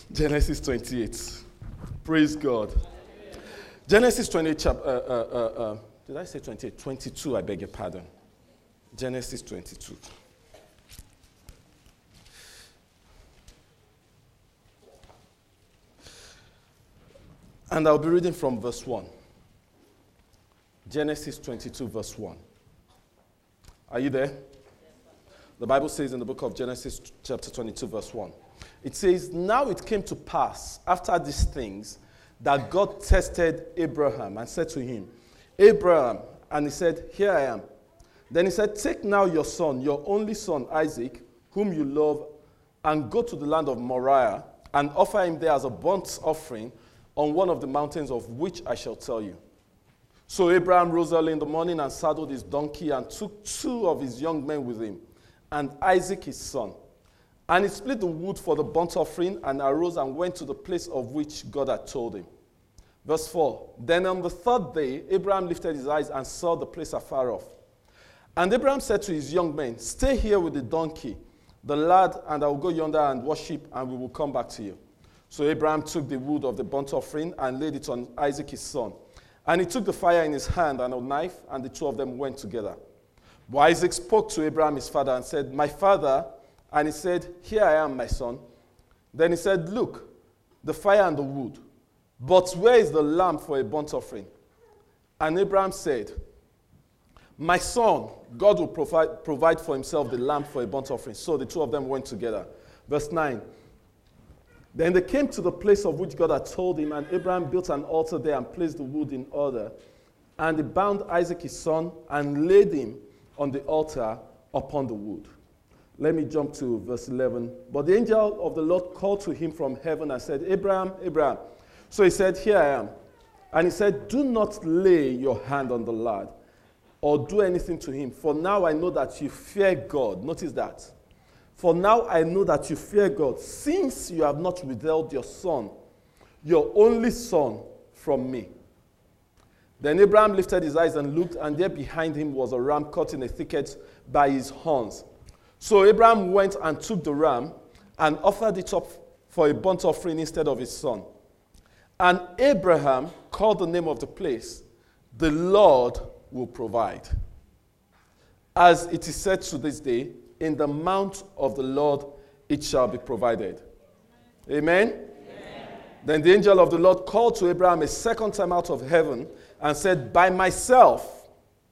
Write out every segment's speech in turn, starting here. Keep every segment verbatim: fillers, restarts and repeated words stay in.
Genesis twenty-eight. Praise God. Genesis twenty-eight, chapter, uh, uh, uh, uh, did I say twenty-eight? twenty-two, I beg your pardon. Genesis twenty-two. And I'll be reading from verse one. Genesis twenty-two, verse one. Are you there? The Bible says in the book of Genesis, chapter twenty-two, verse one. It says, now it came to pass after these things that God tested Abraham and said to him, Abraham, and he said, here I am. Then he said, take now your son, your only son, Isaac, whom you love, and go to the land of Moriah and offer him there as a burnt offering on one of the mountains of which I shall tell you. So Abraham rose early in the morning and saddled his donkey and took two of his young men with him, and Isaac his son. And he split the wood for the burnt offering and arose and went to the place of which God had told him. Verse four, then on the third day, Abraham lifted his eyes and saw the place afar off. And Abraham said to his young men, stay here with the donkey, the lad, and I will go yonder and worship, and we will come back to you. So Abraham took the wood of the burnt offering and laid it on Isaac his son. And he took the fire in his hand and a knife, and the two of them went together. But Isaac spoke to Abraham his father and said, my father. And he said, here I am, my son. Then he said, look, the fire and the wood, but where is the lamb for a burnt offering? And Abraham said, my son, God will provide, provide for himself the lamb for a burnt offering. So the two of them went together. Verse nine. Then they came to the place of which God had told him, and Abraham built an altar there and placed the wood in order. And he bound Isaac his son and laid him on the altar upon the wood. Let me jump to verse eleven. But the angel of the Lord called to him from heaven and said, Abraham, Abraham. So he said, here I am. And he said, do not lay your hand on the lad or do anything to him, for now I know that you fear God. Notice that. For now I know that you fear God, since you have not withheld your son, your only son, from me. Then Abraham lifted his eyes and looked, and there behind him was a ram caught in a thicket by his horns. So Abraham went and took the ram and offered it up for a burnt offering instead of his son. And Abraham called the name of the place, the Lord will provide. As it is said to this day, in the mount of the Lord it shall be provided. Amen? Amen? Then the angel of the Lord called to Abraham a second time out of heaven and said, by myself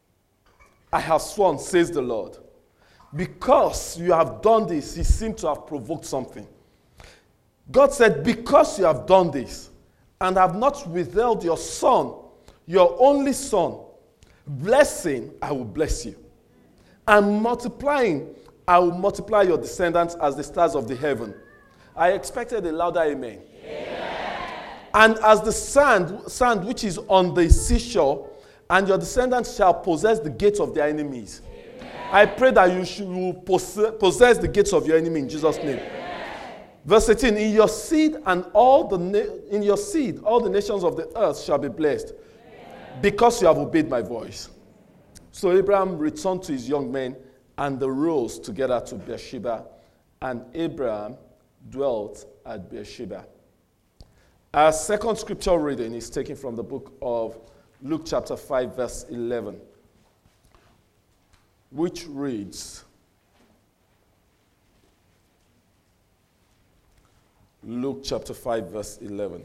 I have sworn, says the Lord. Because you have done this, he seemed to have provoked something. God said, because you have done this and have not withheld your son, your only son, blessing, I will bless you. And multiplying, I will multiply your descendants as the stars of the heaven. I expected a louder amen. Amen. And as the sand, sand which is on the seashore, and your descendants shall possess the gates of their enemies. I pray that you should will possess the gates of your enemy in Jesus' name. Amen. Verse eighteen, in your seed and all the na- in your seed all the nations of the earth shall be blessed, Amen. Because you have obeyed my voice. So Abraham returned to his young men, and they rose together to Beersheba, and Abraham dwelt at Beersheba. Our second scripture reading is taken from the book of Luke chapter five, verse eleven. Which reads, Luke chapter five, verse eleven.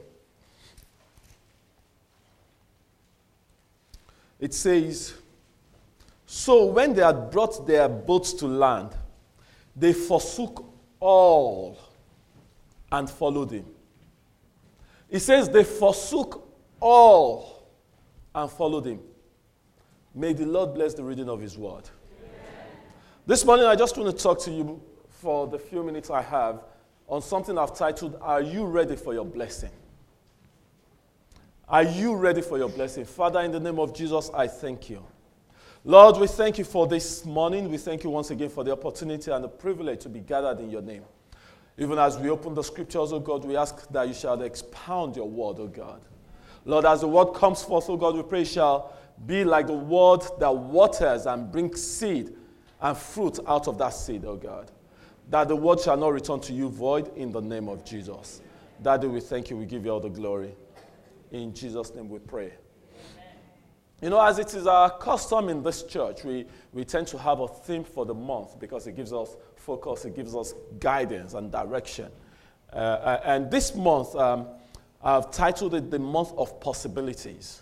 It says, so when they had brought their boats to land, they forsook all and followed him. It says they forsook all and followed him. May the Lord bless the reading of his word. This morning, I just want to talk to you for the few minutes I have on something I've titled, Are You Ready for Your Blessing? Are you ready for your blessing? Father, in the name of Jesus, I thank you. Lord, we thank you for this morning. We thank you once again for the opportunity and the privilege to be gathered in your name. Even as we open the scriptures, oh God, we ask that you shall expound your word, oh God. Lord, as the word comes forth, oh God, we pray shall be like the word that waters and brings seed and fruit out of that seed, oh God. That the word shall not return to you void in the name of Jesus. Daddy, we thank you. We give you all the glory. In Jesus' name we pray. You know, as it is our custom in this church, we, we tend to have a theme for the month because it gives us focus, it gives us guidance and direction. Uh, and this month, um, I've titled it The Month of Possibilities.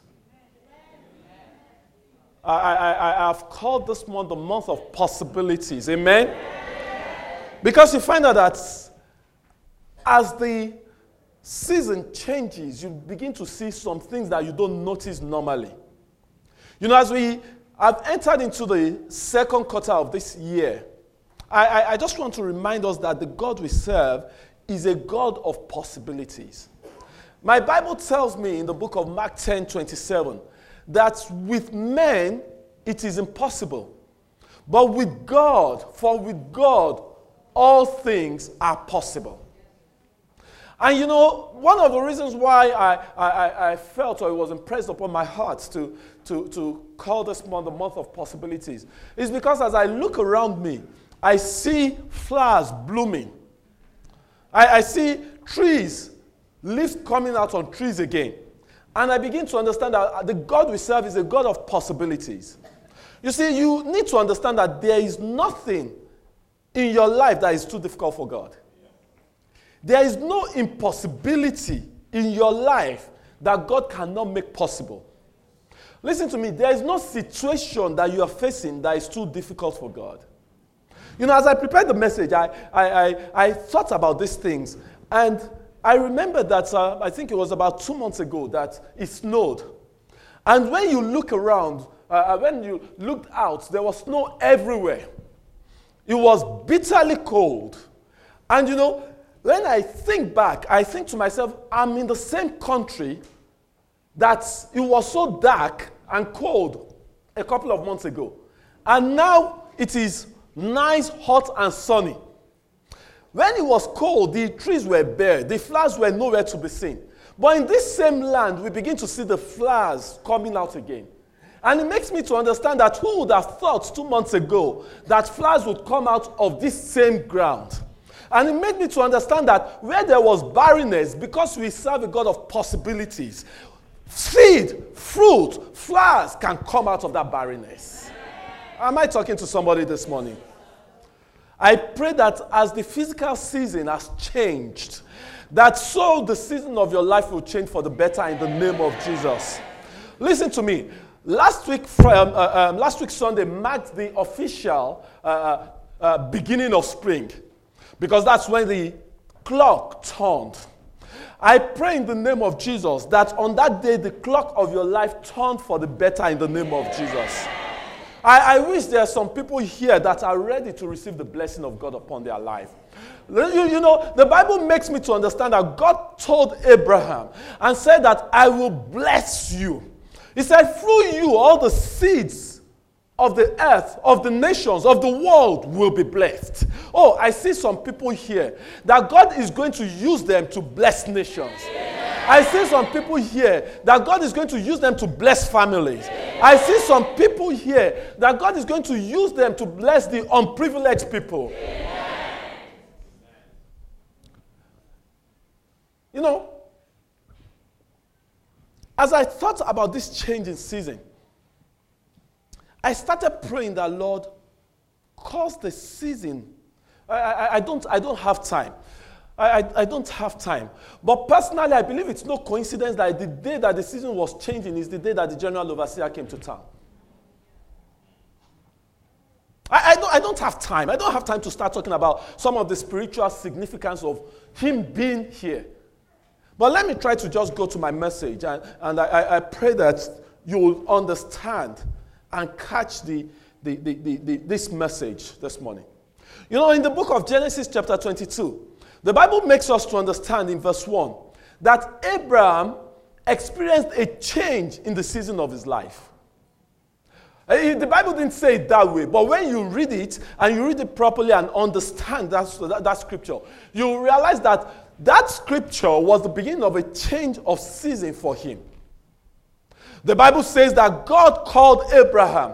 I, I, I've called this month the Month of Possibilities. Amen? Because you find out that as the season changes, you begin to see some things that you don't notice normally. You know, as we have entered into the second quarter of this year, I, I, I just want to remind us that the God we serve is a God of possibilities. My Bible tells me in the book of Mark ten twenty-seven that with men it is impossible, but with God, for with God all things are possible. And you know, one of the reasons why I, I, I felt or it was impressed upon my heart to, to, to call this month the month of possibilities is because as I look around me, I see flowers blooming. I, I see trees, leaves coming out on trees again. And I begin to understand that the God we serve is a God of possibilities. You see, you need to understand that there is nothing in your life that is too difficult for God. There is no impossibility in your life that God cannot make possible. Listen to me, there is no situation that you are facing that is too difficult for God. You know, as I prepared the message, I, I, I, I thought about these things. And I remember that, uh, I think it was about two months ago, that it snowed. And when you look around, uh, when you looked out, there was snow everywhere. It was bitterly cold. And you know, when I think back, I think to myself, I'm in the same country that it was so dark and cold a couple of months ago. And now it is nice, hot, and sunny. When it was cold, the trees were bare. The flowers were nowhere to be seen. But in this same land, we begin to see the flowers coming out again. And it makes me to understand that who would have thought two months ago that flowers would come out of this same ground? And it made me to understand that where there was barrenness, because we serve a God of possibilities, seed, fruit, flowers can come out of that barrenness. Am I talking to somebody this morning? I pray that as the physical season has changed, that so the season of your life will change for the better in the name of Jesus. Listen to me. Last week, um, uh, um, last week Sunday marked the official uh, uh, beginning of spring. Because that's when the clock turned. I pray in the name of Jesus that on that day the clock of your life turned for the better in the name of Jesus. I, I wish there are some people here that are ready to receive the blessing of God upon their life. You, you know, the Bible makes me to understand that God told Abraham and said that I will bless you. He said, through you all the seeds of the earth, of the nations, of the world will be blessed. Oh, I see some people here that God is going to use them to bless nations. Yeah. I see some people here that God is going to use them to bless families. Yeah. I see some people here that God is going to use them to bless the unprivileged people. Yeah. You know, as I thought about this change in season, I started praying that, Lord, cause the season. I, I, I, don't, I don't have time. I, I, I don't have time. But personally, I believe it's no coincidence that the day that the season was changing is the day that the general overseer came to town. I, I, don't, I don't have time. I don't have time to start talking about some of the spiritual significance of him being here. But let me try to just go to my message. And, and I, I pray that you will understand and catch the, the, the, the, the, this message this morning. You know, in the book of Genesis chapter twenty-two, the Bible makes us to understand in verse one that Abraham experienced a change in the season of his life. The Bible didn't say it that way, but when you read it and you read it properly and understand that, that, that scripture, you realize that that scripture was the beginning of a change of season for him. The Bible says that God called Abraham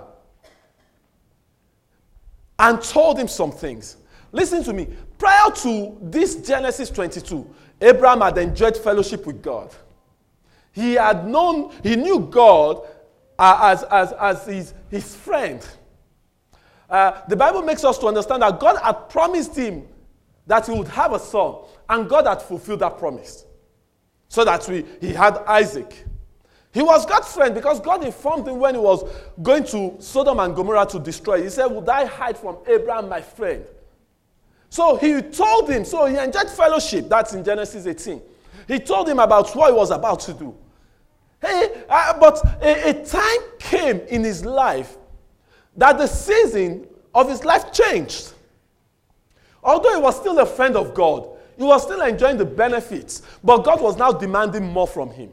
and told him some things. Listen to me. Prior to this Genesis twenty-two, Abraham had enjoyed fellowship with God. He had known, he knew God uh, as, as, as his, his friend. Uh, the Bible makes us to understand that God had promised him that he would have a son, and God had fulfilled that promise. So that we, he had Isaac. He was God's friend because God informed him when he was going to Sodom and Gomorrah to destroy. He said, would I hide from Abraham, my friend? So he told him, so he enjoyed fellowship. That's in Genesis eighteen. He told him about what he was about to do. Hey, uh, but a, a time came in his life that the season of his life changed. Although he was still a friend of God, he was still enjoying the benefits, but God was now demanding more from him.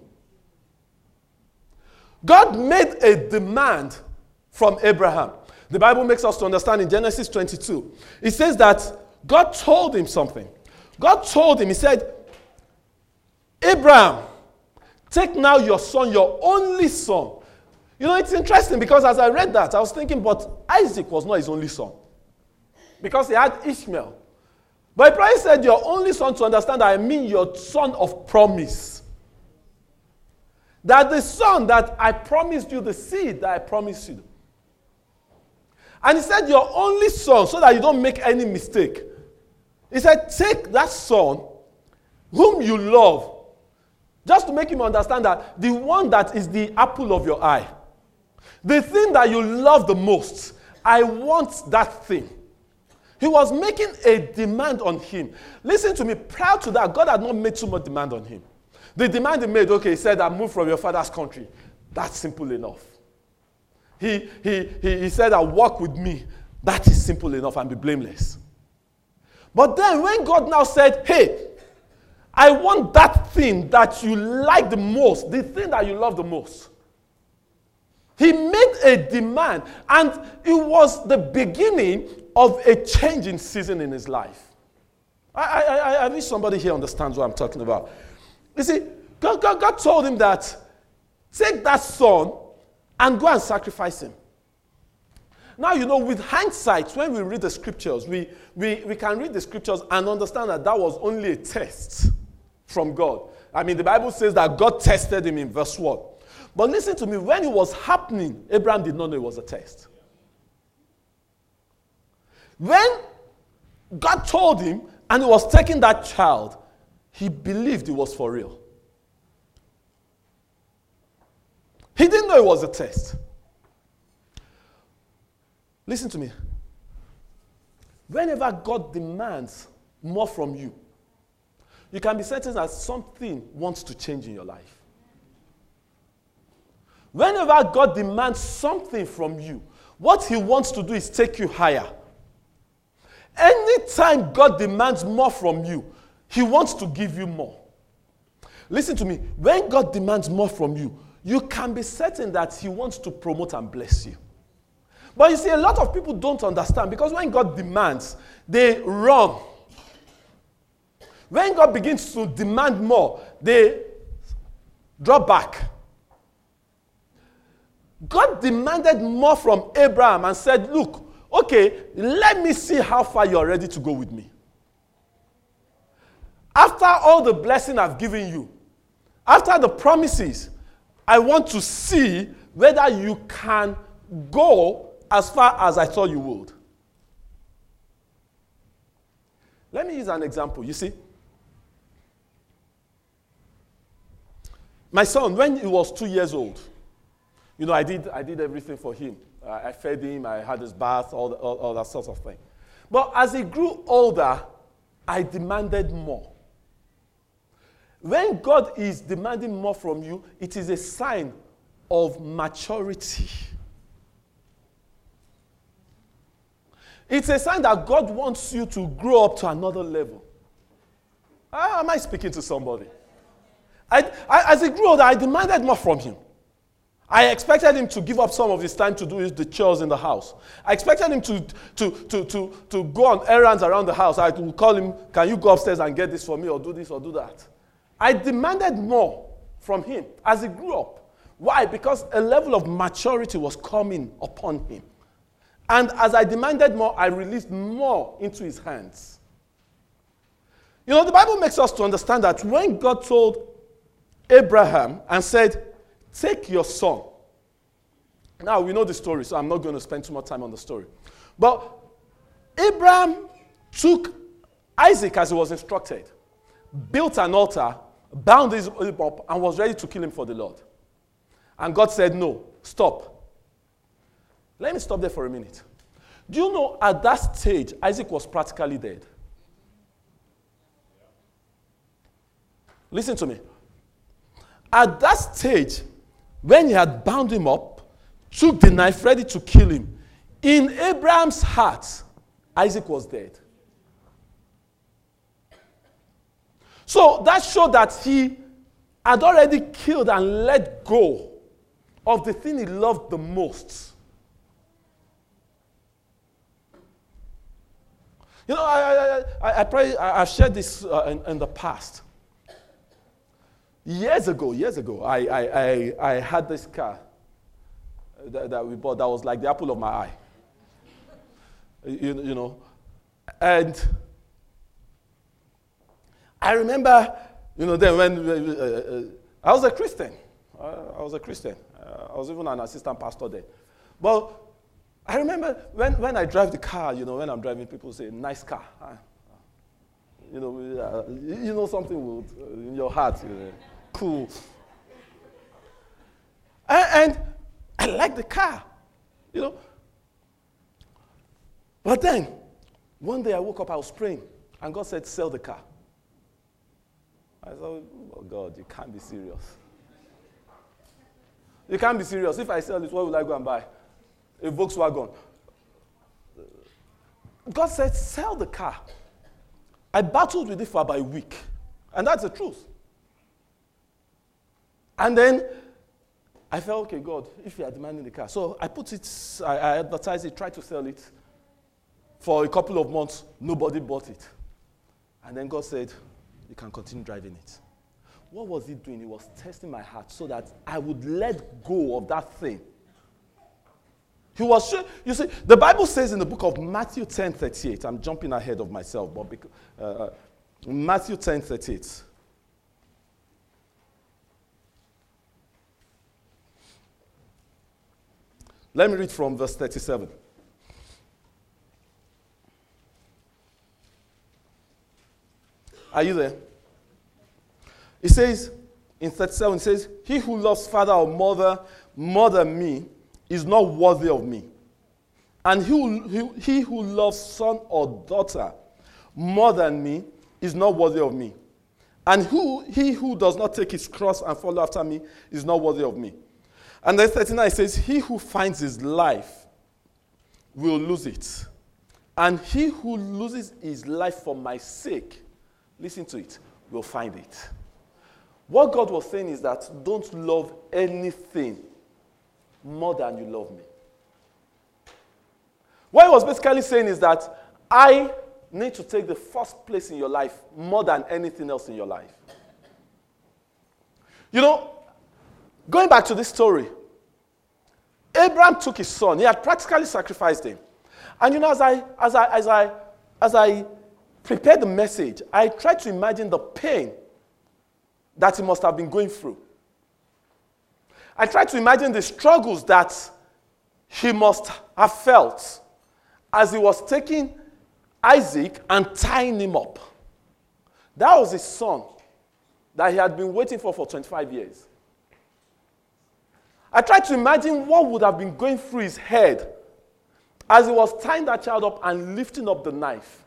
God made a demand from Abraham. The Bible makes us to understand in Genesis twenty-two. It says that God told him something. God told him, he said, Abraham, take now your son, your only son. You know, it's interesting because as I read that, I was thinking, but Isaac was not his only son. Because he had Ishmael. But he probably said, your only son, to understand that I mean your son of promise. That the son that I promised you, the seed that I promised you. And he said, your only son, so that you don't make any mistake. He said, take that son, whom you love, just to make him understand that the one that is the apple of your eye, the thing that you love the most, I want that thing. He was making a demand on him. Listen to me, prior to that, God had not made too much demand on him. The demand he made, okay, he said, I move from your father's country. That's simple enough. He, he, he, he said, I walk with me. That is simple enough and be blameless. But then when God now said, hey, I want that thing that you like the most, the thing that you love the most. He made a demand, and it was the beginning of a change in season in his life. I, I, I, I wish somebody here understands what I'm talking about. You see, God, God, God told him that, take that son and go and sacrifice him. Now, you know, with hindsight, when we read the scriptures, we, we, we can read the scriptures and understand that that was only a test from God. I mean, the Bible says that God tested him in verse one. But listen to me, when it was happening, Abraham did not know it was a test. When God told him and he was taking that child, he believed it was for real. He didn't know it was a test. Listen to me. Whenever God demands more from you, you can be certain that something wants to change in your life. Whenever God demands something from you, what he wants to do is take you higher. Anytime God demands more from you, he wants to give you more. Listen to me. When God demands more from you, you can be certain that he wants to promote and bless you. But you see, a lot of people don't understand because when God demands, they run. When God begins to demand more, they drop back. God demanded more from Abraham and said, look, okay, let me see how far you're ready to go with me. After all the blessing I've given you, after the promises, I want to see whether you can go as far as I thought you would. Let me use an example. You see, my son, when he was two years old, you know, I did, I did everything for him. I, I fed him, I had his bath, all, the, all, all that sort of thing. But as he grew older, I demanded more. When God is demanding more from you, it is a sign of maturity. It's a sign that God wants you to grow up to another level. Ah, am I speaking to somebody? I, I, as he grew older, I demanded more from him. I expected him to give up some of his time to do the chores in the house. I expected him to, to, to, to, to go on errands around the house. I would call him, can you go upstairs and get this for me or do this or do that? I demanded more from him as he grew up. Why? Because a level of maturity was coming upon him. And as I demanded more, I released more into his hands. You know, the Bible makes us to understand that when God told Abraham and said, take your son. Now, we know the story, so I'm not going to spend too much time on the story. But Abraham took Isaac as he was instructed, built an altar, bound his up, and was ready to kill him for the Lord. And God said, no, stop. Let me stop there for a minute. Do you know at that stage, Isaac was practically dead? Listen to me. At that stage, when he had bound him up, took the knife ready to kill him, in Abraham's heart, Isaac was dead. So that showed that he had already killed and let go of the thing he loved the most. You know, I, I, I, I probably, I've shared this uh, in, in the past. Years ago, years ago, I, I, I, I had this car that, that we bought that was like the apple of my eye. You, you know, and I remember, you know, then when uh, uh, I was a Christian. Uh, I was a Christian. Uh, I was even an assistant pastor there. But I remember when, when I drive the car, you know, when I'm driving, people say, nice car. Uh, you know, uh, you know something will, uh, in your heart, you know, cool. And, and I like the car, you know. But then, one day I woke up, I was praying, and God said, sell the car. I said, oh God, you can't be serious. You can't be serious. If I sell it, what will I go and buy? A Volkswagen. God said, sell the car. I battled with it for about a week. And that's the truth. And then I felt, okay, God, if you are demanding the car. So I put it, I, I advertised it, tried to sell it. For a couple of months, nobody bought it. And then God said, you can continue driving it. What was he doing? He was testing my heart so that I would let go of that thing. He was sure. You see, the Bible says in the book of Matthew ten thirty-eight, I'm jumping ahead of myself, but because, uh, Matthew ten thirty-eight. Let me read from verse thirty-seven. Are you there? It says, in thirty-seven, it says, he who loves father or mother more than me is not worthy of me. And he who, he who loves son or daughter more than me is not worthy of me. And who, he who does not take his cross and follow after me is not worthy of me. And then thirty-nine says, he who finds his life will lose it. And he who loses his life for my sake, listen to it, will find it. What God was saying is that don't love anything more than you love me. What he was basically saying is that I need to take the first place in your life more than anything else in your life. You know, going back to this story, Abraham took his son. He had practically sacrificed him. And you know, as I, as I, as I, as I prepared the message, I tried to imagine the pain that he must have been going through. I tried to imagine the struggles that he must have felt as he was taking Isaac and tying him up. That was his son that he had been waiting for for twenty-five years. I tried to imagine what would have been going through his head as he was tying that child up and lifting up the knife.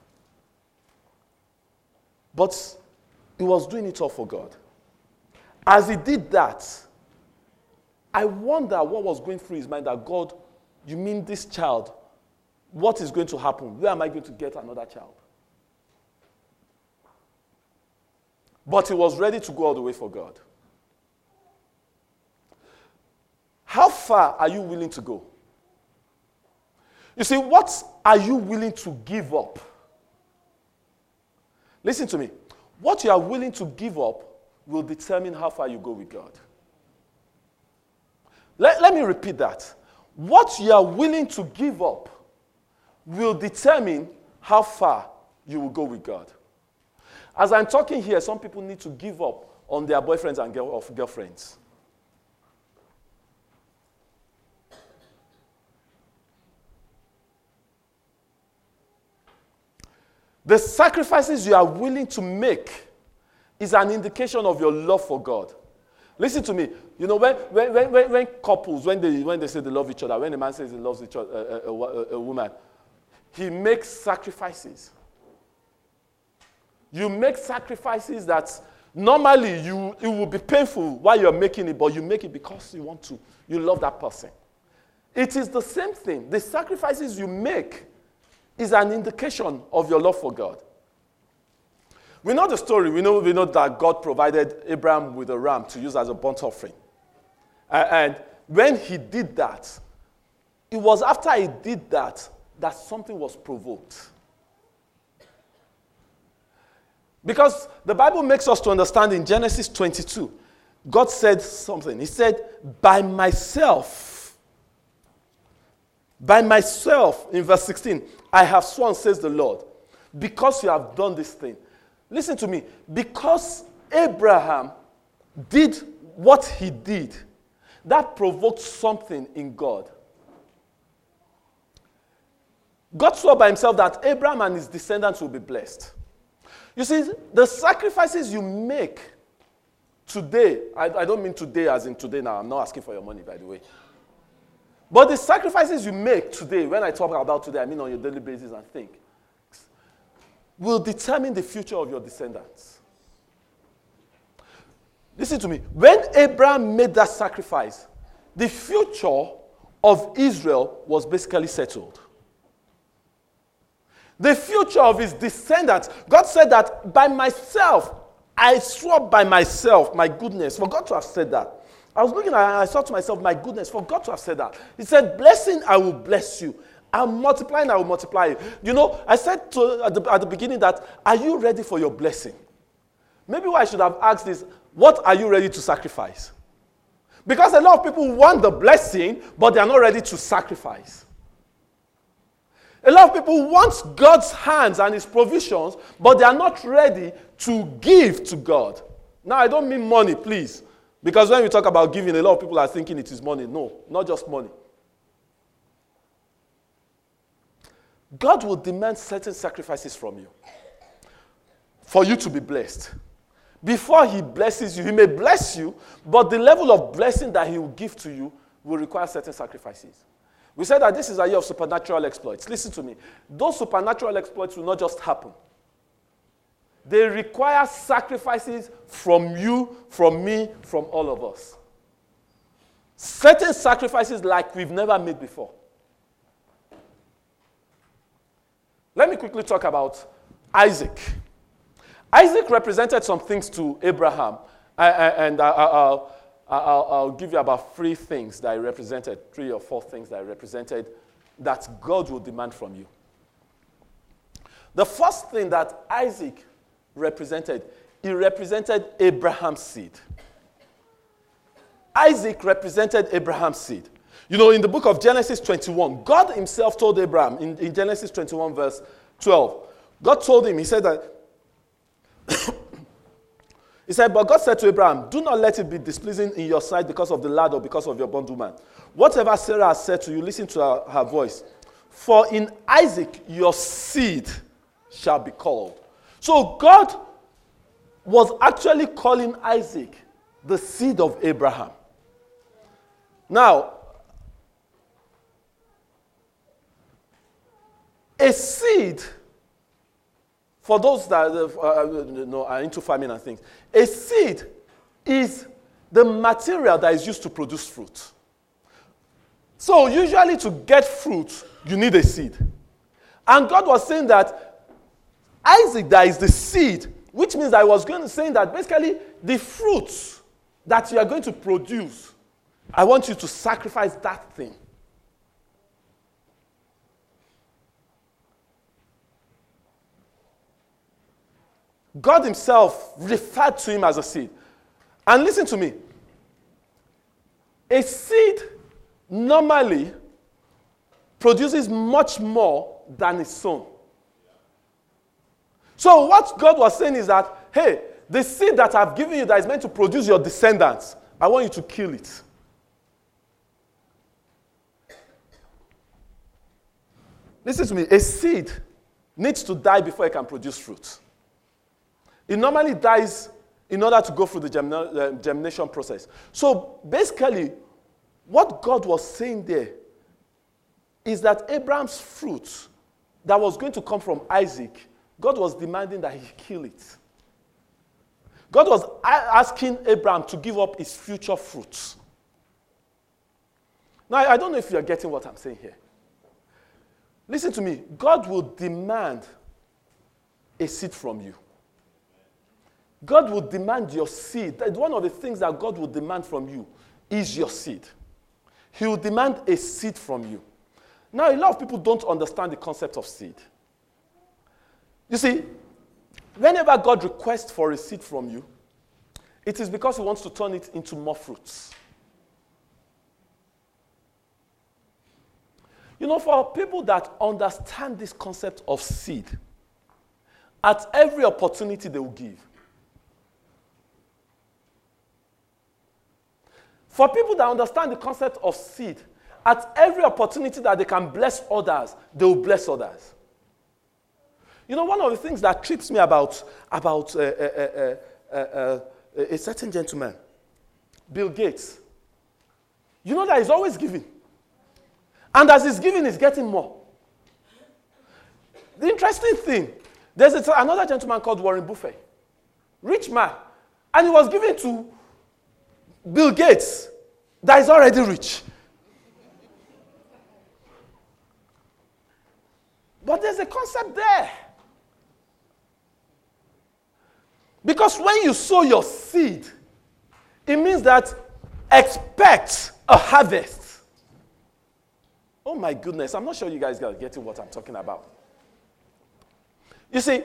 But he was doing it all for God. As he did that, I wonder what was going through his mind that, God, you mean this child, what is going to happen? Where am I going to get another child? But he was ready to go all the way for God. How far are you willing to go? You see, what are you willing to give up? Listen to me. What you are willing to give up will determine how far you go with God. Let, let me repeat that. What you are willing to give up will determine how far you will go with God. As I'm talking here, some people need to give up on their boyfriends and girl, of girlfriends. The sacrifices you are willing to make is an indication of your love for God. Listen to me. You know, when, when, when, when couples, when they, when they say they love each other, when a man says he loves each other, a, a, a, a woman, he makes sacrifices. You make sacrifices that normally you, it will be painful while you're making it, but you make it because you want to. You love that person. It is the same thing. The sacrifices you make is an indication of your love for God. We know the story. We know, we know that God provided Abraham with a ram to use as a burnt offering. Uh, and when he did that, it was after he did that that something was provoked. Because the Bible makes us to understand in Genesis twenty-two, God said something. He said, by myself, by myself, in verse sixteen, I have sworn, says the Lord, because you have done this thing. Listen to me. Because Abraham did what he did, that provoked something in God. God swore by himself that Abraham and his descendants will be blessed. You see, the sacrifices you make today, I, I don't mean today as in today now, I'm not asking for your money, by the way. But the sacrifices you make today, when I talk about today, I mean on your daily basis and think, will determine the future of your descendants. Listen to me. When Abraham made that sacrifice, the future of Israel was basically settled. The future of his descendants. God said that by myself, I swore by myself, my goodness, for God to have said that. I was looking at it and I thought to myself, my goodness, for God to have said that. He said, blessing, I will bless you. I'm multiplying, I will multiply you. You know, I said to, at, the, at the beginning that, are you ready for your blessing? Maybe what I should have asked is, what are you ready to sacrifice? Because a lot of people want the blessing, but they are not ready to sacrifice. A lot of people want God's hands and his provisions, but they are not ready to give to God. Now, I don't mean money, please. Because when we talk about giving, a lot of people are thinking it is money. No, not just money. God will demand certain sacrifices from you for you to be blessed. Before he blesses you, he may bless you, but the level of blessing that he will give to you will require certain sacrifices. We said that this is a year of supernatural exploits. Listen to me. Those supernatural exploits will not just happen. They require sacrifices from you, from me, from all of us. Certain sacrifices like we've never made before. Let me quickly talk about Isaac. Isaac represented some things to Abraham, and I'll, I'll, I'll give you about three things that he represented, three or four things that he represented that God will demand from you. The first thing that Isaac represented, he represented Abraham's seed. Isaac represented Abraham's seed. You know, in the book of Genesis twenty-one, God himself told Abraham, in, in Genesis twenty-one verse twelve, God told him, he said that, he said, but God said to Abraham, do not let it be displeasing in your sight because of the lad or because of your bondwoman. Whatever Sarah has said to you, listen to her, her voice. For in Isaac your seed shall be called. So God was actually calling Isaac the seed of Abraham. Now, a seed, for those that uh, know, are into farming and things, a seed is the material that is used to produce fruit. So usually to get fruit, you need a seed. And God was saying that Isaac, that is the seed, which means I was going to say that basically the fruits that you are going to produce, I want you to sacrifice that thing. God himself referred to him as a seed. And listen to me. A seed normally produces much more than is sown. So what God was saying is that, hey, the seed that I've given you that is meant to produce your descendants, I want you to kill it. Listen to me. A seed needs to die before it can produce fruit. It normally dies in order to go through the germina- uh, germination process. So basically, what God was saying there is that Abraham's fruit that was going to come from Isaac, God was demanding that he kill it. God was asking Abraham to give up his future fruits. Now, I don't know if you're getting what I'm saying here. Listen to me. God will demand a seed from you. God will demand your seed. One of the things that God will demand from you is your seed. He will demand a seed from you. Now, a lot of people don't understand the concept of seed. You see, whenever God requests for a seed from you, it is because he wants to turn it into more fruits. You know, for people that understand this concept of seed, at every opportunity they will give. For people that understand the concept of seed, at every opportunity that they can bless others, they will bless others. You know, one of the things that trips me about, about uh, uh, uh, uh, uh, a certain gentleman, Bill Gates, you know that he's always giving. And as he's giving, he's getting more. The interesting thing, there's a, another gentleman called Warren Buffett, rich man, and he was giving to Bill Gates that is already rich. But there's a concept there. Because when you sow your seed, it means that expect a harvest. Oh my goodness, I'm not sure you guys are getting what I'm talking about. You see,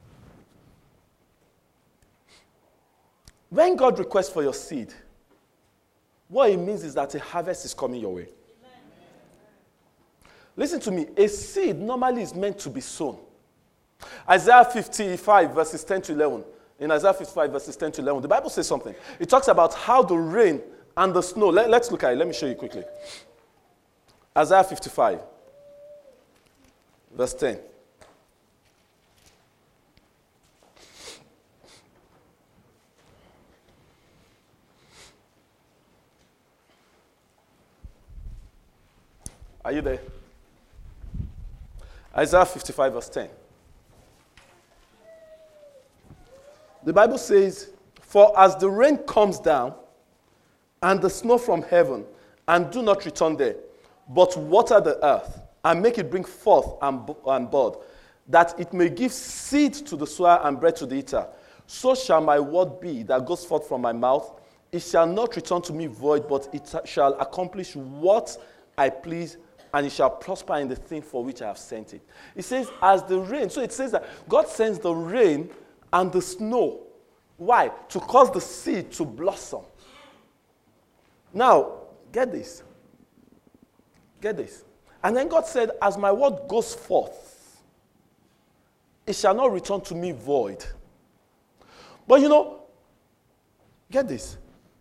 when God requests for your seed, what it means is that a harvest is coming your way. Amen. Listen to me, a seed normally is meant to be sown. Isaiah fifty-five verses ten to eleven. In Isaiah fifty-five verses ten to eleven, the Bible says something. It talks about how the rain and the snow, let, let's look at it, let me show you quickly. Isaiah fifty-five, verse ten. Are you there? Isaiah fifty-five, verse ten. The Bible says, "For as the rain comes down and the snow from heaven, and do not return there, but water the earth, and make it bring forth and, and bud, that it may give seed to the sower and bread to the eater, so shall my word be that goes forth from my mouth. It shall not return to me void, but it shall accomplish what I please, and it shall prosper in the thing for which I have sent it." It says, as the rain. So it says that God sends the rain and the snow. Why? To cause the seed to blossom. Now, get this. Get this. And then God said, as my word goes forth, it shall not return to me void. But you know, get this.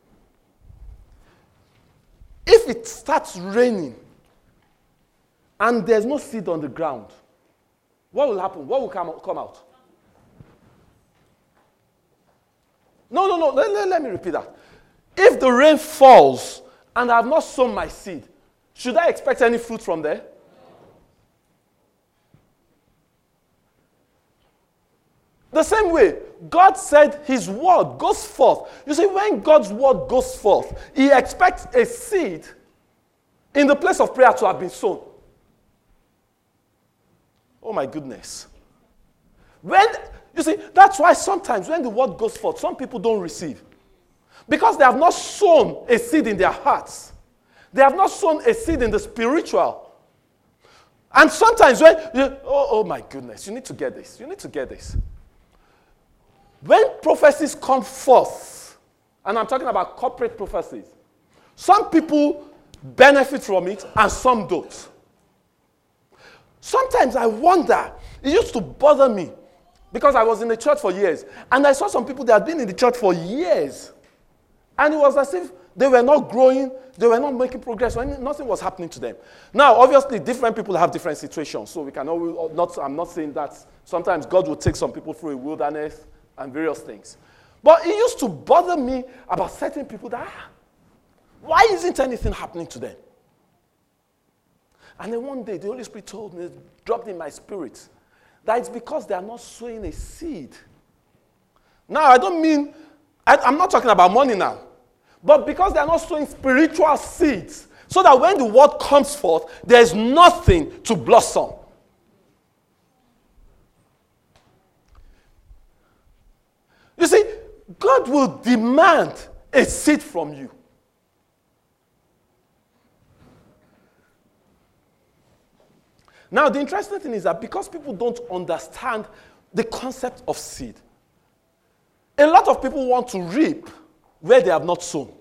If it starts raining and there's no seed on the ground, what will happen? What will come, come out? No, no, no. Let, let, let me repeat that. If the rain falls and I have not sown my seed, should I expect any fruit from there? The same way, God said his word goes forth. You see, when God's word goes forth, he expects a seed in the place of prayer to have been sown. Oh my goodness. When, you see, that's why sometimes when the word goes forth, some people don't receive. Because they have not sown a seed in their hearts. They have not sown a seed in the spiritual. And sometimes when, you, oh, oh my goodness, you need to get this. You need to get this. When prophecies come forth, and I'm talking about corporate prophecies, some people benefit from it and some don't. Sometimes I wonder, it used to bother me Because I was in the church for years. And I saw some people that had been in the church for years. And it was as if they were not growing, they were not making progress, nothing was happening to them. Now, obviously, different people have different situations. So we can always, not, I'm not saying that sometimes God will take some people through a wilderness and various things. But it used to bother me about certain people that, ah, why isn't anything happening to them? And then one day, the Holy Spirit told me, dropped in my spirit, that it's because they are not sowing a seed. Now, I don't mean, I, I'm not talking about money now, but because they are not sowing spiritual seeds, so that when the word comes forth, there's nothing to blossom. You see, God will demand a seed from you. Now, the interesting thing is that because people don't understand the concept of seed, a lot of people want to reap where they have not sown.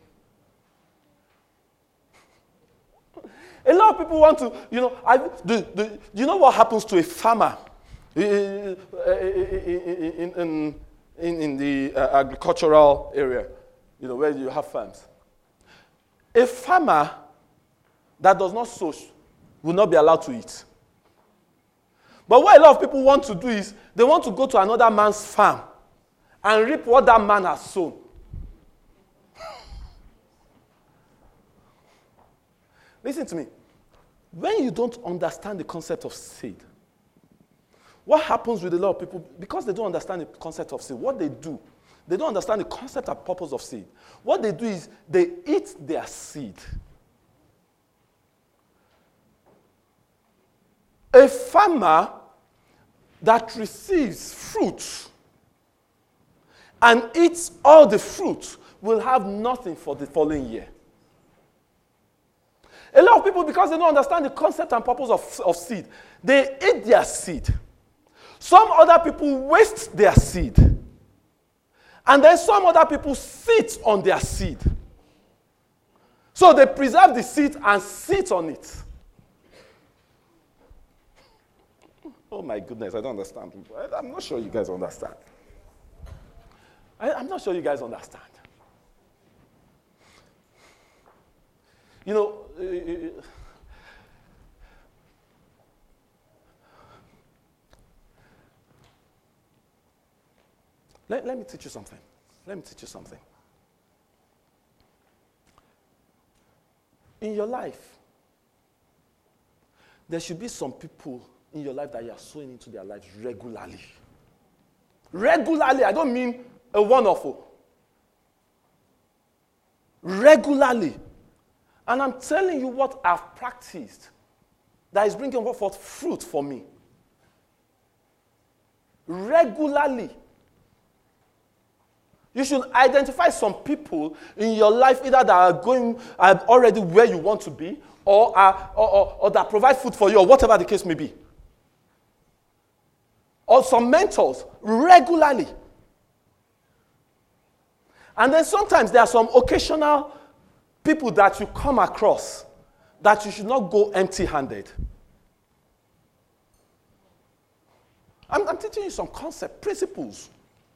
A lot of people want to, you know, I, the, the, you know what happens to a farmer in, in, in, in, in the uh, agricultural area, you know, where you have farms? A farmer that does not sow will not be allowed to eat. But what a lot of people want to do is they want to go to another man's farm and reap what that man has sown. Listen to me. When you don't understand the concept of seed, what happens with a lot of people, because they don't understand the concept of seed, what they do, they don't understand the concept and purpose of seed. What they do is they eat their seed. A farmer that receives fruit and eats all the fruit will have nothing for the following year. A lot of people, because they don't understand the concept and purpose of, of seed, they eat their seed. Some other people waste their seed. And then some other people sit on their seed. So they preserve the seed and sit on it. Oh my goodness, I don't understand. I'm not sure you guys understand. I, I'm not sure you guys understand. You know, uh, let, let me teach you something. Let me teach you something. In your life, there should be some people in your life that you are sowing into their lives regularly. Regularly, I don't mean a one-off. Regularly. And I'm telling you what I've practiced that is bringing forth fruit for me. Regularly. You should identify some people in your life either that are going are already where you want to be or, are, or, or, or that provide food for you or whatever the case may be. Or some mentors regularly. And then sometimes there are some occasional people that you come across that you should not go empty-handed. I'm, I'm teaching you some concept, principles.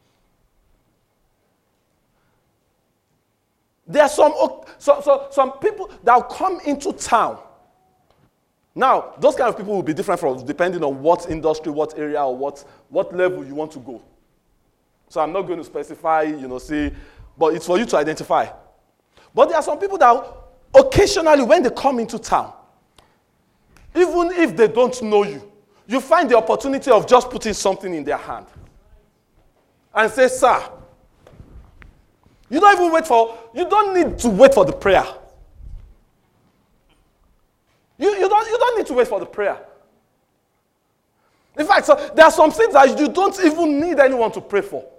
There are some, so, so, some people that will come into town. Now, those kind of people will be different from depending on what industry, what area, or what, what level you want to go. So I'm not going to specify, you know, say, but it's for you to identify. But there are some people that occasionally, when they come into town, even if they don't know you, you find the opportunity of just putting something in their hand. And say, sir, you don't even wait for, you don't need to wait for the prayer. You, you, don't, you don't need to wait for the prayer. In fact, so there are some things that you don't even need anyone to pray for.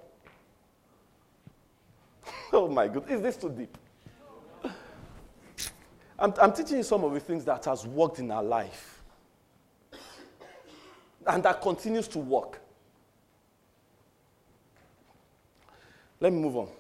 Oh my God, is this too deep? I'm, I'm teaching you some of the things that has worked in our life. And that continues to work. Let me move on.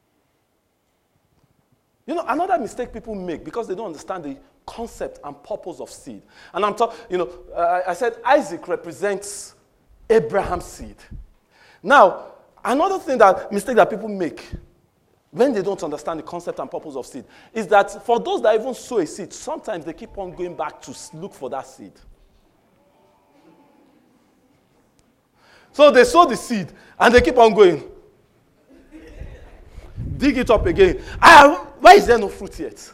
You know, another mistake people make because they don't understand the concept and purpose of seed. And I'm talking, you know, uh, I said Isaac represents Abraham's seed. Now, another thing that mistake that people make when they don't understand the concept and purpose of seed is that for those that even sow a seed, sometimes they keep on going back to look for that seed. So they sow the seed and they keep on going. Dig it up again. Ah, why is there no fruit yet?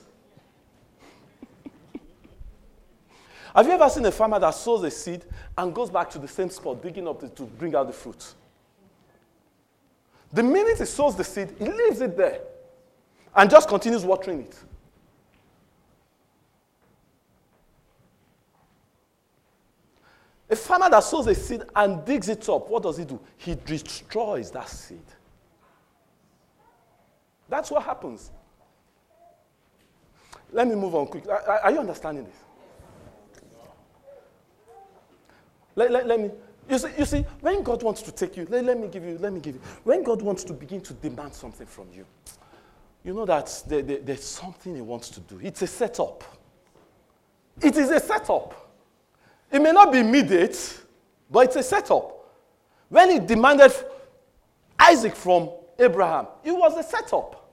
Have you ever seen a farmer that sows a seed and goes back to the same spot, digging up the, to bring out the fruit? The minute he sows the seed, he leaves it there and just continues watering it. A farmer that sows a seed and digs it up, what does he do? He destroys that seed. That's what happens. Let me move on quickly. Are, are you understanding this? Let, let, let me, you see, you see, when God wants to take you, let, let me give you, let me give you, when God wants to begin to demand something from you, you know that there, there, there's something he wants to do. It's a setup. It is a setup. It may not be immediate, but it's a setup. When he demanded Isaac from Abraham, it was a setup.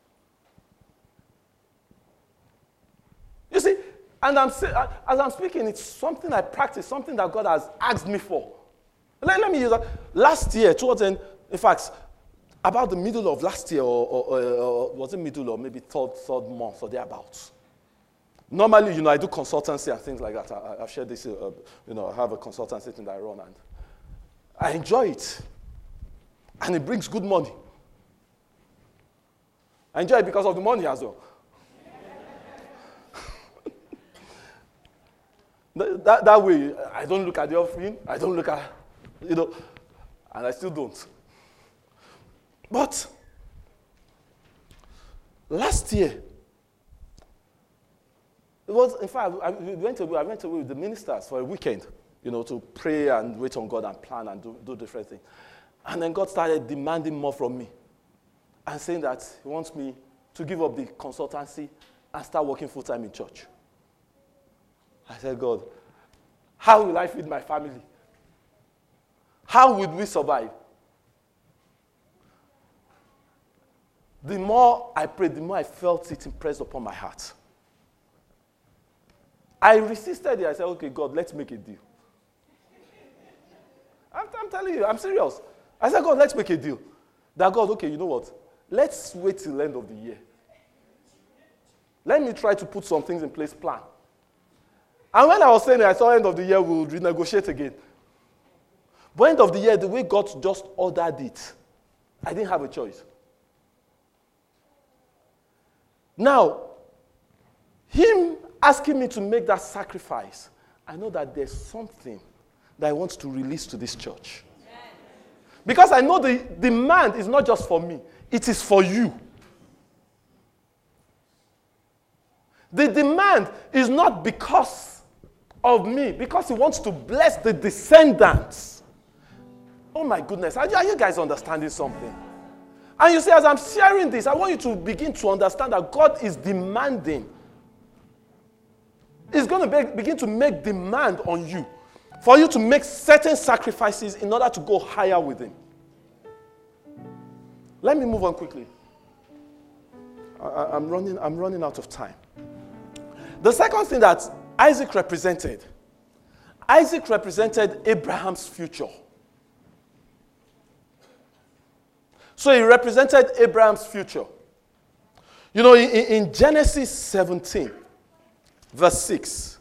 You see, and I'm, as I'm speaking, it's something I practice, something that God has asked me for. Let, let me use that. Last year, towards the end, in fact, about the middle of last year, or, or, or, or was it middle or maybe third, third month or thereabouts. Normally, you know, I do consultancy and things like that. I, I've shared this, uh, you know, I have a consultancy thing that I run, and I enjoy it. And it brings good money. I enjoy it because of the money as well. that, that, that way, I don't look at the offering, I don't look at, you know, and I still don't. But last year, it was, in fact, I, we went away, I went away with the ministers for a weekend, you know, to pray and wait on God and plan and do, do different things. And then God started demanding more from me and saying that he wants me to give up the consultancy and start working full-time in church. I said, God, how will I feed my family? How would we survive? The more I prayed, the more I felt it impressed upon my heart. I resisted it. I said, okay, God, let's make a deal. I'm, I'm telling you, I'm serious. I said, God, let's make a deal. That God, okay, you know what? Let's wait till the end of the year. Let me try to put some things in place, plan. And when I was saying it, I saw end of the year, we'll renegotiate again. But end of the year, the way God just ordered it, I didn't have a choice. Now, him asking me to make that sacrifice, I know that there's something that I want to release to this church. Because I know the demand is not just for me, it is for you. The demand is not because of me, because he wants to bless the descendants. Oh my goodness, are you, are you guys understanding something? And you see, as I'm sharing this, I want you to begin to understand that God is demanding. He's going to be, begin to make demand on you for you to make certain sacrifices in order to go higher with him. Let me move on quickly. I, I'm running, I'm running out of time. The second thing that Isaac represented, Isaac represented Abraham's future. So he represented Abraham's future. You know, in, in Genesis seventeen, verse six,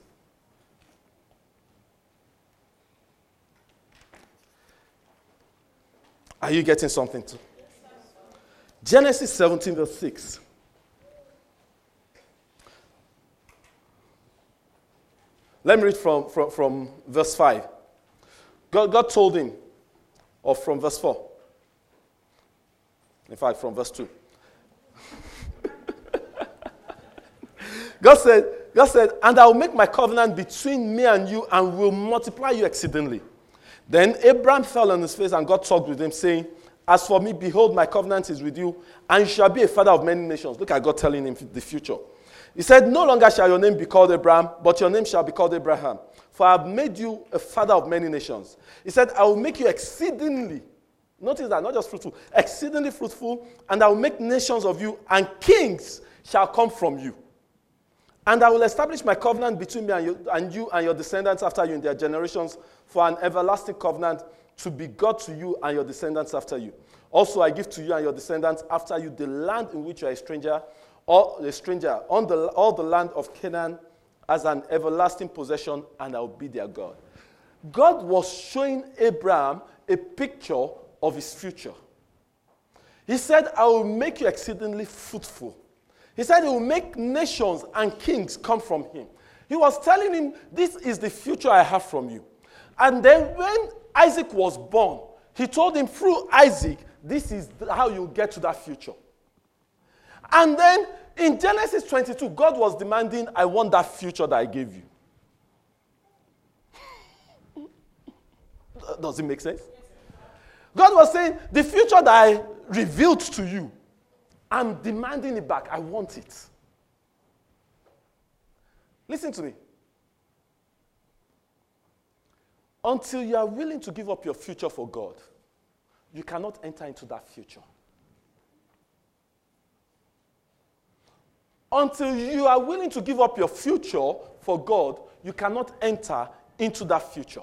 are you getting something too? Genesis seventeen, verse six. Let me read from, from, from verse five. God, God told him, or from verse four. In fact, from verse two. God said, God said, and I will make my covenant between me and you and will multiply you exceedingly. Then Abraham fell on his face and God talked with him, saying, as for me, behold, my covenant is with you, and you shall be a father of many nations. Look at God telling him the future. He said, no longer shall your name be called Abraham, but your name shall be called Abraham. For I have made you a father of many nations. He said, I will make you exceedingly Notice that, not just fruitful, exceedingly fruitful, and I will make nations of you, and kings shall come from you. And I will establish my covenant between me and you, and you and your descendants after you in their generations for an everlasting covenant to be God to you and your descendants after you. Also, I give to you and your descendants after you the land in which you are a stranger, or a stranger, on the, all the land of Canaan as an everlasting possession, and I will be their God. God was showing Abraham a picture of his future. He said, I will make you exceedingly fruitful. He said he will make nations and kings come from him. He was telling him, this is the future I have from you. And then when Isaac was born, he told him through Isaac, this is how you get to that future. And then in Genesis twenty-two, God was demanding, I want that future that I gave you. Does it make sense? God was saying, the future that I revealed to you, I'm demanding it back. I want it. Listen to me. Until you are willing to give up your future for God, you cannot enter into that future. Until you are willing to give up your future for God, you cannot enter into that future.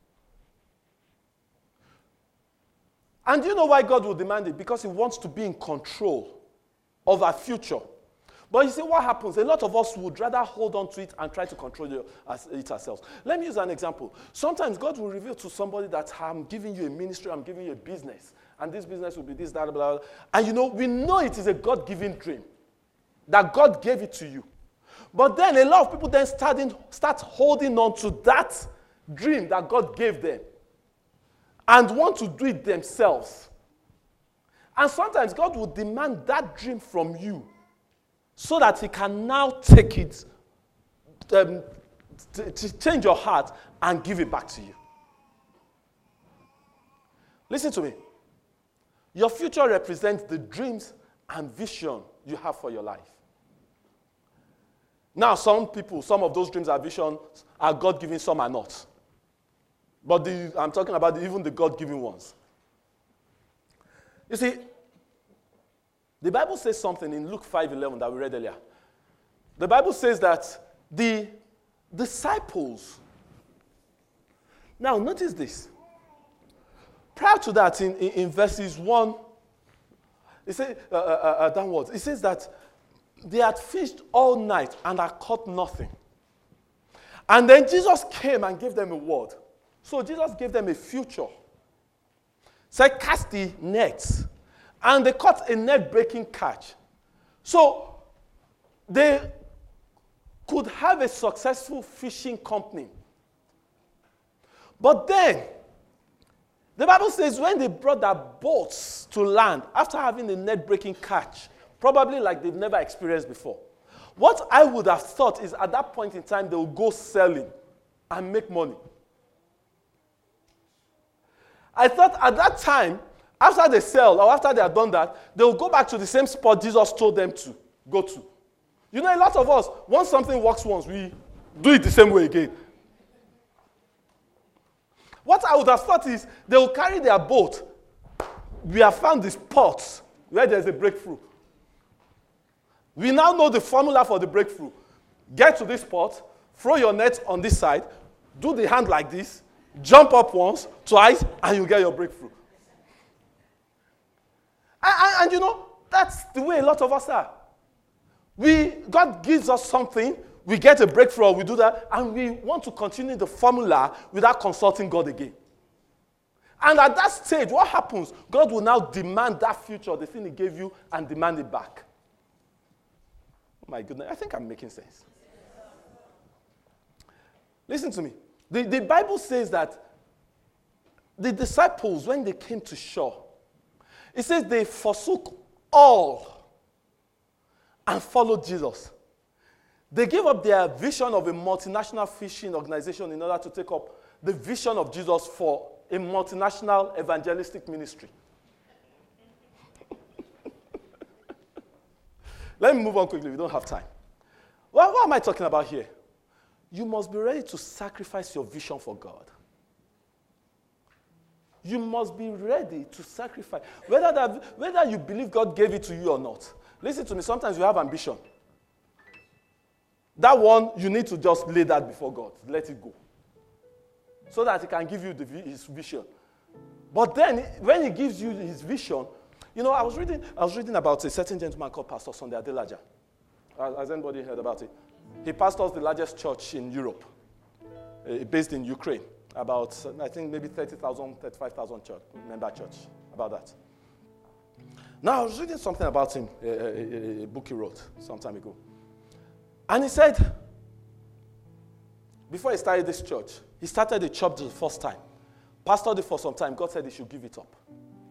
And do you know why God will demand it? Because he wants to be in control of our future. But you see what happens? A lot of us would rather hold on to it and try to control it ourselves. Let me use an example. Sometimes God will reveal to somebody that I'm giving you a ministry, I'm giving you a business, and this business will be this, that, blah, blah. And you know, we know it is a God-given dream, that God gave it to you. But then a lot of people then starting, start holding on to that dream that God gave them and want to do it themselves. And sometimes God will demand that dream from you so that he can now take it, um, to, to change your heart and give it back to you. Listen to me. Your future represents the dreams and vision you have for your life. Now, some people, some of those dreams and visions are God-given, some are not. But the, I'm talking about the, even the God-given ones. You see, the Bible says something in Luke five eleven that we read earlier. The Bible says that the disciples, now notice this. Prior to that, in, in, in verses one, it says, uh, uh, uh, downwards, it says that they had fished all night and had caught nothing. And then Jesus came and gave them a word. So Jesus gave them a future. Said, cast the nets. And they caught a net-breaking catch. So they could have a successful fishing company. But then, the Bible says when they brought their boats to land, after having a net-breaking catch, probably like they've never experienced before, what I would have thought is at that point in time, they will go selling and make money. I thought at that time, after they sell or after they have done that, they will go back to the same spot Jesus told them to go to. You know, a lot of us, once something works once, we do it the same way again. What I would have thought is they will carry their boat. We have found the spot where there's a breakthrough. We now know the formula for the breakthrough. Get to this spot, throw your net on this side, do the hand like this, jump up once, twice, and you get your breakthrough. And, and, and you know, that's the way a lot of us are. We, God gives us something, we get a breakthrough, or we do that, and we want to continue the formula without consulting God again. And at that stage, what happens? God will now demand that future, the thing he gave you, and demand it back. Oh my goodness, I think I'm making sense. Listen to me. The, the Bible says that the disciples, when they came to shore, it says they forsook all and followed Jesus. They gave up their vision of a multinational fishing organization in order to take up the vision of Jesus for a multinational evangelistic ministry. Let me move on quickly. We don't have time. Well, what am I talking about here? You must be ready to sacrifice your vision for God. You must be ready to sacrifice. Whether, that, whether you believe God gave it to you or not. Listen to me, sometimes you have ambition. That one, you need to just lay that before God. Let it go. So that he can give you the, his vision. But then, when he gives you his vision, you know, I was reading, I was reading about a certain gentleman called Pastor Sunday Adelaja. Has anybody heard about it? He pastors the largest church in Europe, uh, based in Ukraine. About, I think, maybe thirty thousand, thirty-five thousand church, member church, about that. Now, I was reading something about him, a, a, a book he wrote some time ago. And he said, before he started this church, he started the church the first time. Pastored it for some time. God said he should give it up.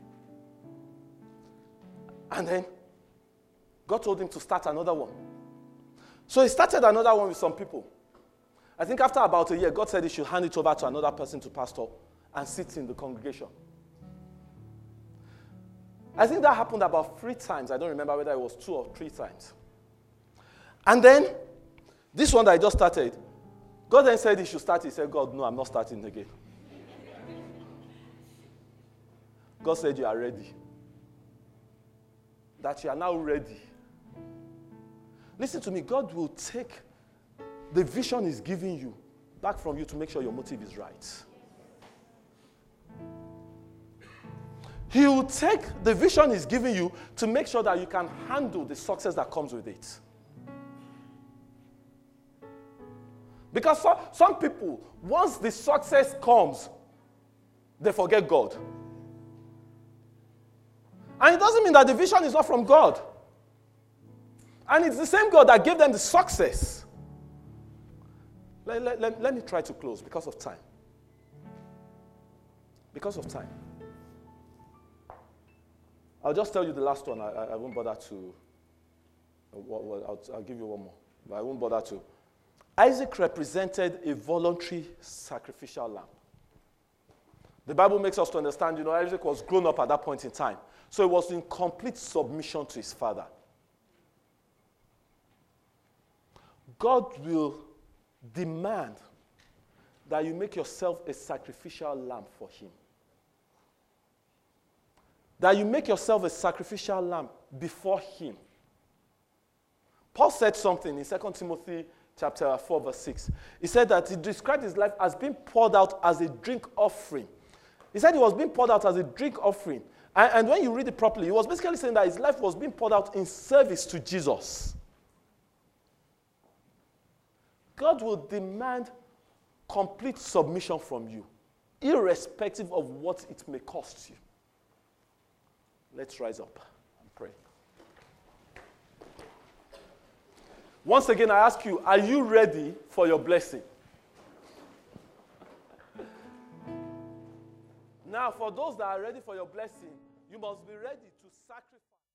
And then, God told him to start another one. So he started another one with some people. I think after about a year, God said he should hand it over to another person to pastor and sit in the congregation. I think that happened about three times. I don't remember whether it was two or three times. And then, this one that I just started, God then said he should start. He said, God, no, I'm not starting again. God said you are ready. That you are now ready. Listen to me, God will take the vision he's giving you back from you to make sure your motive is right. He will take the vision he's giving you to make sure that you can handle the success that comes with it. Because some, some people, once the success comes, they forget God. And it doesn't mean that the vision is not from God. And it's the same God that gave them the success. Let, let, let, let me try to close because of time. Because of time. I'll just tell you the last one. I, I, I won't bother to. Well, I'll, I'll give you one more. But I won't bother to. Isaac represented a voluntary sacrificial lamb. The Bible makes us to understand, you know, Isaac was grown up at that point in time. So he was in complete submission to his father. God will demand that you make yourself a sacrificial lamb for him. That you make yourself a sacrificial lamb before him. Paul said something in Second Timothy chapter four, verse six. He said that he described his life as being poured out as a drink offering. He said he was being poured out as a drink offering. And, and when you read it properly, he was basically saying that his life was being poured out in service to Jesus. God will demand complete submission from you, irrespective of what it may cost you. Let's rise up and pray. Once again, I ask you, are you ready for your blessing? Now, for those that are ready for your blessing, you must be ready to sacrifice.